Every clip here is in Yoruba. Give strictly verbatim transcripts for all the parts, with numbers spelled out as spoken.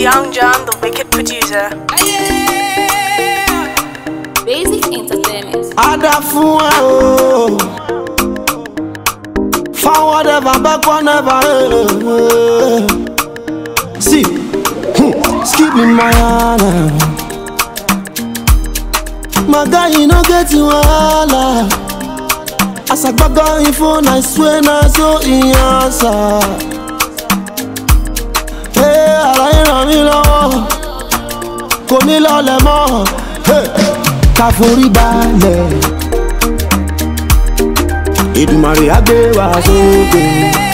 Young John, the wicked producer. Basic Entertainment. Ada fún ẹ o, forward ever, backward never. See, skip me my honor. My guy, you no get you all. As I back on info, I swear na so in answer. Hey, àlàyé ràn mí lọ́wọ́, kò ní lọlẹ̀ mọ́. Hey, ká forí balẹ̀, Èdùmàrè á gbé wa sókè.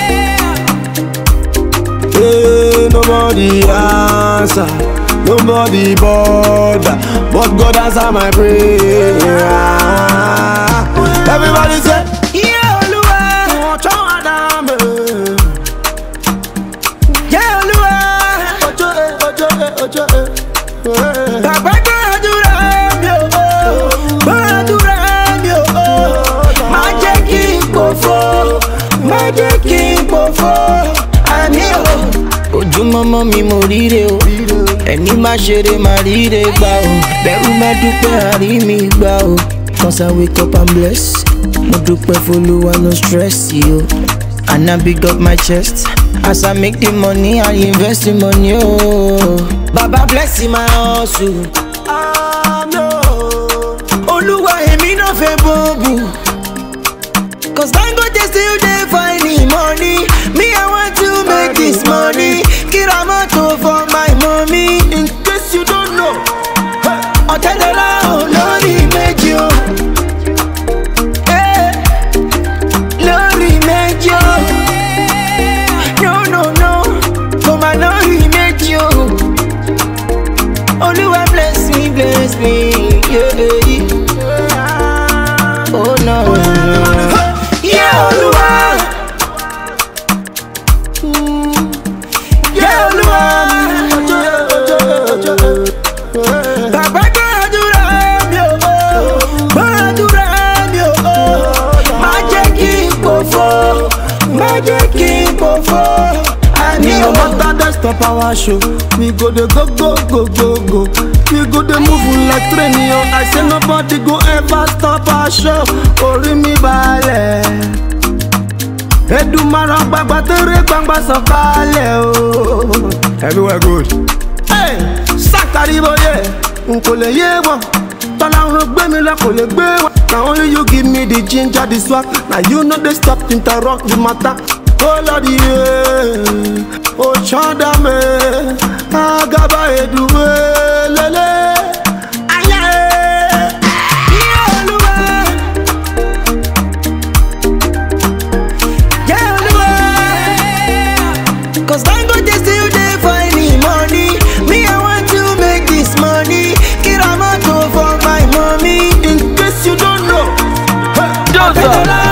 Hey, nobody answer, nobody bother, but God answer my prayer. Everybody say, yeah, Olúwa, ọjọ́ Ádámù. Yeah, Olúwa, ọjọ́ ẹ, ọjọ́ ẹ, ọjọ́ ẹ. Bàbá gbàdúrà mi o, gbàdúrà mi o. Má jẹ́ kí n pòfo, má jẹ́ kí n pòfo, àmì o. Ojúmọ́mọ́ mi mo ríre o, ẹni má ṣeré má ríre gbà o. Bẹ̀rù má dúpẹ́ àrí mi gbà o. Cause I wake up and bless. Mo dúpẹ́ f'Olúwa, no stress yo. And I big up my chest. As I make the money, I invest the money oh. Baba bless my hustle. Ah no, Olúwa èmi no fẹ́ bọ́ọ̀bù. Cause Dangote still dey find the money. Me I want to make this money. Kira mọ́tò for my mommy. in case you don't know. Ọ̀tẹ́dọ́lá olórí méjì o. Eh, lórí méjì o. No no no, kò má lórí méjì o. Olúwa bless me, bless me, yeah. Oh no, yeah Olúwa, yeah Olúwa. Bàbá gbàdúrà mi o, gbàdúrà mi o. Má jẹ́ kí n pòfo, má jẹ́ kí n pòfo, àmì No o. matter the stop our show, we go dey go go go go go. We go dey move like train yo. I say nobody go ever stop our show. Orí mi balẹ̀, Èdùmàrè gbàgbà tẹ̀rẹ̀ gbàgbà sọ̀kalẹ̀ o. Everywhere good. Hey, Sakariboye, n kò lè yé wọn. Tọ́láhùn gbé mi lọ kò lè gbé wọn. Na only you give me the ginger, the swag. Na you no dey stop interrupt the matter. Oh Lord, yeah, oh Chandame, Agaba Eduwe, lele, aye, yeah Olúwa, Yeah, Olúwa. Cause Dangote still dey find the money. Me I want to make this money. Kira mọ́tò for my mommy. in case you don't know. Ọ̀tẹ́dọ́lá